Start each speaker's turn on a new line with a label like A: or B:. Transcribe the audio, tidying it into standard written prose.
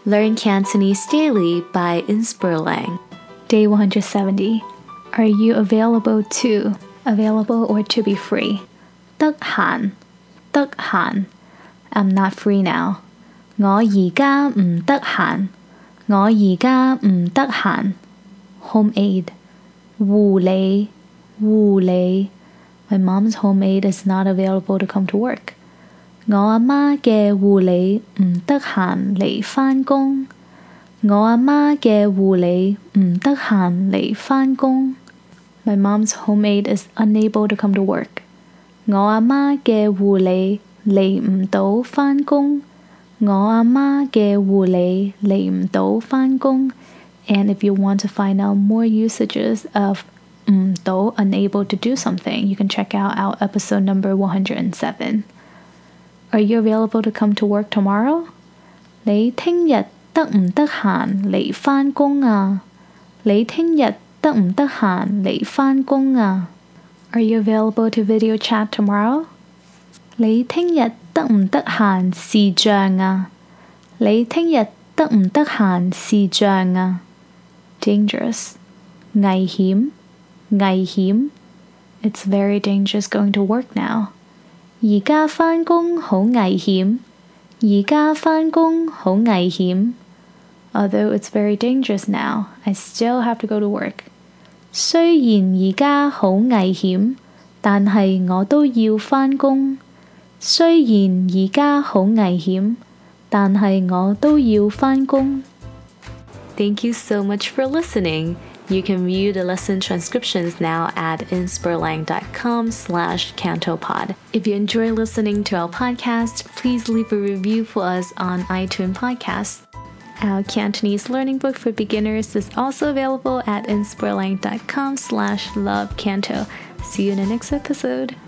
A: Learn Cantonese daily by Inspirlang.
B: Day 170. Are you available to? Available or to be free. 得閒，得閒 I'm not free now. 我而家唔得閒，我而家唔得閒 Home aid. 護理，護理 My mom's home aid is not available to come to work. 我阿媽嘅護理唔得閒嚟返工，我阿媽嘅護理唔得閒嚟返工。My mom's home aid is unable to come to work. 我阿媽嘅護理嚟唔到返工，我阿媽嘅護理嚟唔到返工。And if you want to find out more usages of 唔到 unable to do something, you can check out our episode number 107. Are you available to come to work tomorrow? 你聽日得唔得閒嚟返工啊？你聽日得唔得閒嚟返工啊？ Are you available to video chat tomorrow? 你聽日得唔得閒視像啊？你聽日得唔得閒視像啊？ Dangerous. 危險，危險 It's very dangerous going to work now. 而家返工好危險，而家返工好危險。Although it's very dangerous now, I still have to go to work. 雖然而家好危險，但係我都要返工。雖然而家好危險，但係我都要返工。
A: Thank you so much for listening. You can view the lesson transcriptions now at inspirlang.com/cantopod. If you enjoy listening to our podcast, please leave a review for us on iTunes Podcasts. Our Cantonese learning book for beginners is also available at inspirlang.com/lovecanto. See you in the next episode.